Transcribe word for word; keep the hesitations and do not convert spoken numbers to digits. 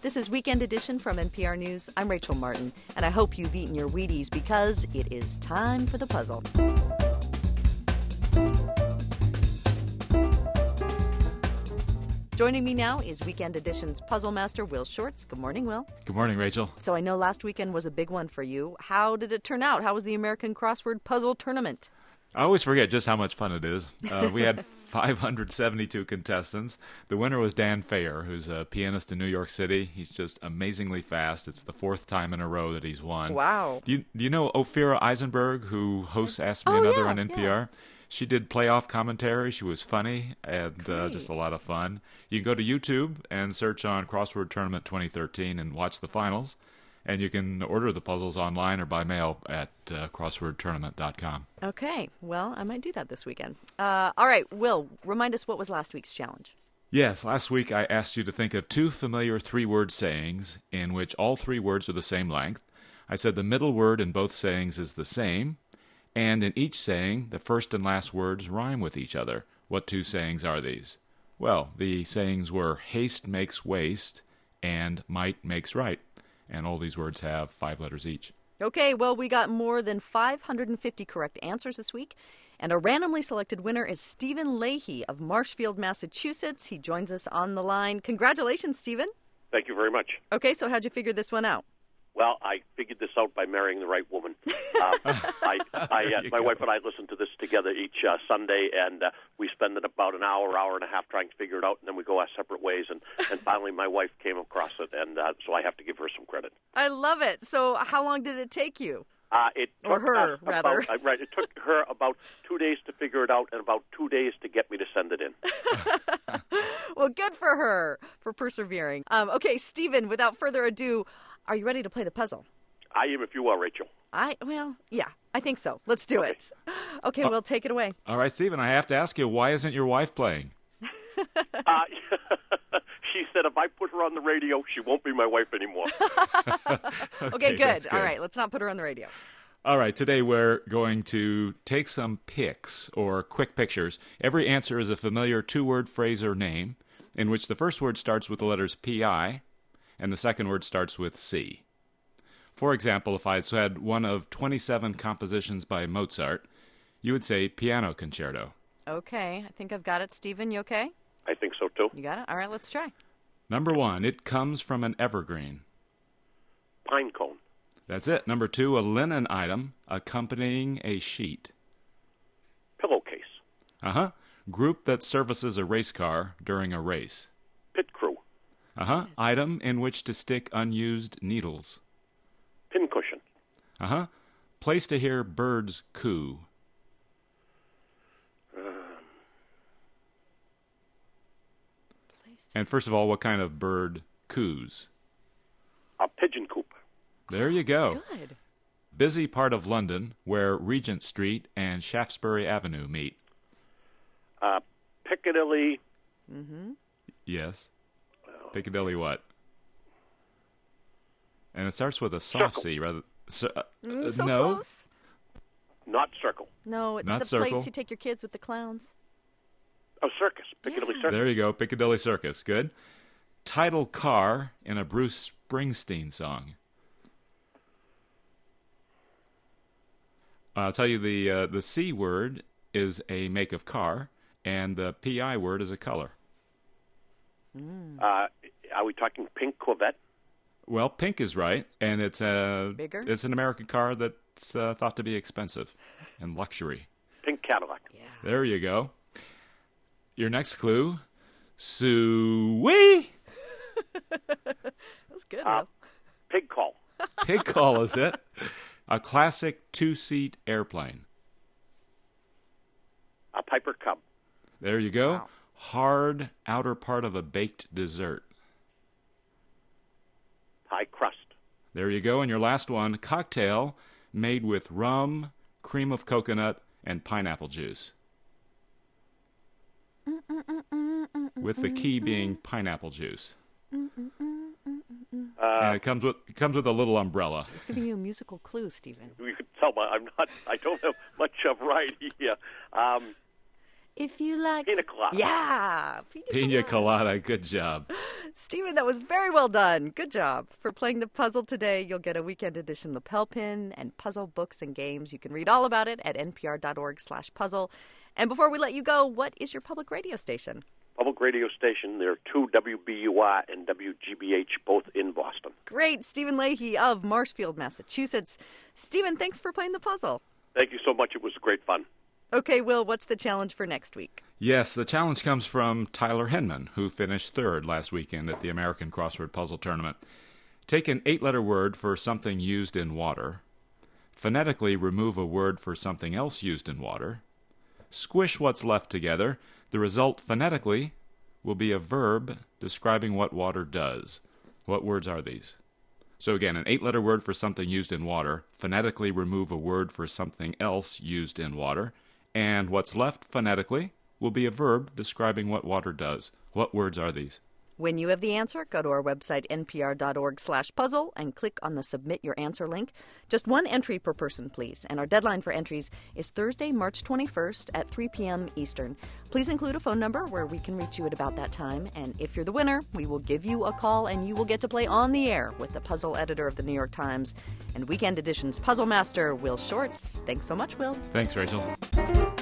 This is Weekend Edition from N P R News. I'm Rachel Martin, and I hope you've eaten your Wheaties because it is time for the puzzle. Joining me now is Weekend Edition's puzzle master, Will Shortz. Good morning, Will. Good morning, Rachel. So I know last weekend was a big one for you. How did it turn out? How was the American Crossword Puzzle Tournament? I always forget just how much fun it is. Uh, we had five hundred seventy-two contestants. The winner was Dan Fayer, who's a pianist in New York City. He's just amazingly fast. It's the fourth time in a row that he's won. Wow. Do you, do you know Ophira Eisenberg, who hosts Ask Me Oh, Another yeah, on N P R? yeah. She did playoff commentary. She was funny and uh, just a lot of fun. You can go to YouTube and search on Crossword Tournament twenty thirteen and watch the finals. And you can order the puzzles online or by mail at uh, crossword tournament dot com. Okay, well, I might do that this weekend. Uh, all right, Will, remind us what was last week's challenge. Yes, last week I asked you to think of two familiar three-word sayings in which all three words are the same length. I said the middle word in both sayings is the same, and in each saying, the first and last words rhyme with each other. What two sayings are these? Well, the sayings were haste makes waste and might makes right. And all these words have five letters each. Okay, well, we got more than five hundred fifty correct answers this week. And a randomly selected winner is Stephen Leahy of Marshfield, Massachusetts. He joins us on the line. Congratulations, Stephen. Thank you very much. Okay, so how'd you figure this one out? Well, I figured this out by marrying the right woman. Uh, I, I, uh, my wife and I listen to this together each uh, Sunday, and uh, we spend about an hour, hour and a half trying to figure it out, and then we go our separate ways. And, and finally, my wife came across it, and uh, so I have to give her some credit. I love it. So how long did it take you? Uh, it took Or her, us rather. About, uh, right, it took her about two days to figure it out, and about two days to get me to send it in. Well, good for her for persevering. Um, okay, Stephen, without further ado, are you ready to play the puzzle? I am, if you are, Rachel. I, well, yeah, I think so. Let's do Okay. it. Okay, well, take it away. All right, Stephen, I have to ask you, why isn't your wife playing? Uh, she said if I put her on the radio, she won't be my wife anymore. Okay, that's good. All right, let's not put her on the radio. All right, today we're going to take some pics or quick pictures. Every answer is a familiar two-word phrase or name in which the first word starts with the letters P I and the second word starts with C. For example, if I said one of twenty-seven compositions by Mozart, you would say piano concerto. Okay, I think I've got it. Stephen, you okay? I think so, too. You got it? All right, let's try. Number one, it comes from an evergreen. Pine cone. That's it. Number two, a linen item accompanying a sheet. Pillowcase. Uh-huh. Group that services a race car during a race. Pit crew. Uh-huh. Item in which to stick unused needles. Pincushion. Uh-huh. Place to hear birds coo. And first of all, what kind of bird coos? A pigeon coop. There you go. Good. Busy part of London where Regent Street and Shaftesbury Avenue meet. Uh, Piccadilly. Mm-hmm. Yes. Piccadilly what? And it starts with a soft Circle. C rather. So, uh, Mm, so no. close. Not circle. No, it's Not the circle. place you take your kids with the clowns. Oh, circus. Piccadilly Yeah. Circus. There you go. Piccadilly Circus. Good. Title car in a Bruce Springsteen song. I'll tell you the uh, the C word is a make of car, and the P I word is a color. Uh, are we talking pink Corvette? Well, pink is right, and it's a Bigger? It's an American car that's uh, thought to be expensive and luxury. Pink Cadillac. Yeah. There you go. Your next clue, Suey. That was good, Uh, Will. Pig call. Pig call is it? A classic two-seat airplane. A Piper Cub. There you go. Wow. Hard outer part of a baked dessert. Pie crust. There you go. And your last one, cocktail made with rum, cream of coconut, and pineapple juice. With the key being pineapple juice. Uh, And it comes with it comes with a little umbrella. I was giving you a musical clue, Stephen. you could tell my, I'm not. I don't have much of variety here. Um, If you like... Pina colada. Yeah. Pina, Pina colada. Good job. Stephen, that was very well done. Good job. For playing the puzzle today, you'll get a weekend edition lapel pin and puzzle books and games. You can read all about it at npr.org slash puzzle. And before we let you go, what is your public radio station? Public radio station. There are two, W B U R and W G B H, both in Boston. Great. Stephen Leahy of Marshfield, Massachusetts. Stephen, thanks for playing the puzzle. Thank you so much. It was great fun. Okay, Will, what's the challenge for next week? Yes, the challenge comes from Tyler Henman, who finished third last weekend at the American Crossword Puzzle Tournament. Take an eight-letter word for something used in water. Phonetically remove a word for something else used in water. Squish what's left together. The result phonetically will be a verb describing what water does. What words are these? So again, an eight-letter word for something used in water. Phonetically remove a word for something else used in water. And what's left phonetically will be a verb describing what water does. What words are these? When you have the answer, go to our website, npr.org slash puzzle, and click on the Submit Your Answer link. Just one entry per person, please. And our deadline for entries is Thursday, March twenty-first at three p.m. Eastern. Please include a phone number where we can reach you at about that time. And if you're the winner, we will give you a call, and you will get to play on the air with the puzzle editor of the New York Times and Weekend Edition's puzzle master, Will Shortz. Thanks so much, Will. Thanks, Rachel.